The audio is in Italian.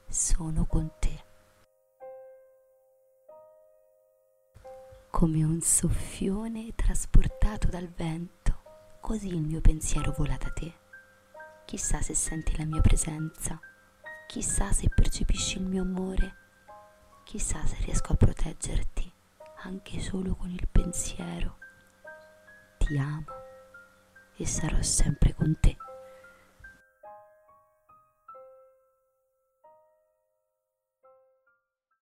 sono con te. Come un soffione trasportato dal vento, così il mio pensiero vola da te. Chissà se senti la mia presenza, chissà se percepisci il mio amore, chissà se riesco a proteggerti anche solo con il pensiero. Ti amo e sarò sempre con te.